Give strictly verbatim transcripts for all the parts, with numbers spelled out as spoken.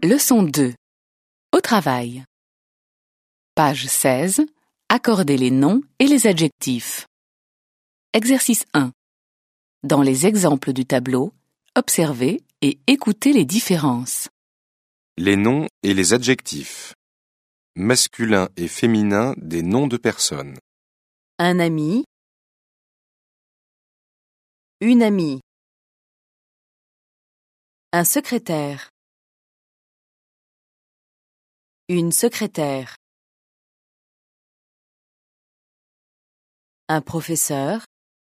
Leçon deux. Au travail. Page seize. Accordez les noms et les adjectifs. Exercice un. Dans les exemples du tableau, observez et écoutez les différences. Les noms et les adjectifs. Masculin et féminin des noms de personnes. Un ami, une amie, un secrétaire, une secrétaire, un professeur,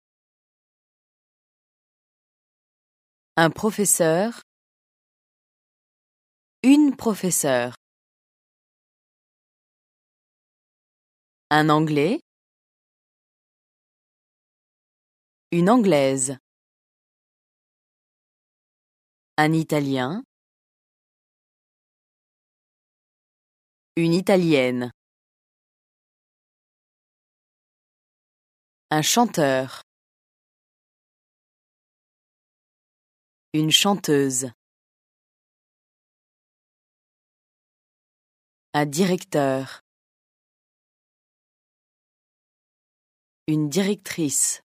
un professeur, une professeure, un anglais, une anglaise, un italien, une italienne, un chanteur, une chanteuse, un directeur, une directrice.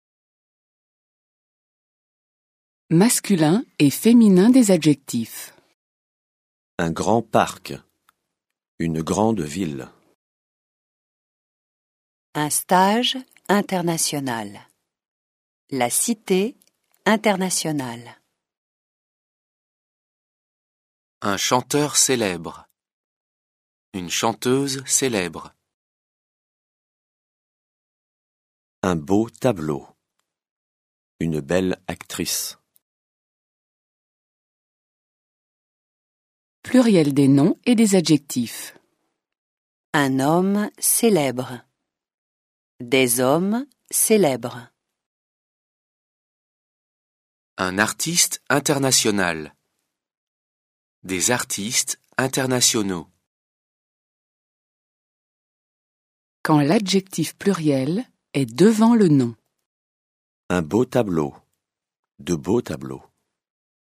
Masculin et féminin des adjectifs. Un grand parc. Une grande ville. Un stage international. La cité internationale. Un chanteur célèbre. Une chanteuse célèbre. Un beau tableau. Une belle actrice. Pluriel des noms et des adjectifs. Un homme célèbre. Des hommes célèbres. Un artiste international. Des artistes internationaux. Quand l'adjectif pluriel est devant le nom. Un beau tableau. De beaux tableaux.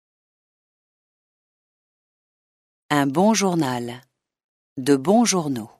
Un bon journal. De bons journaux.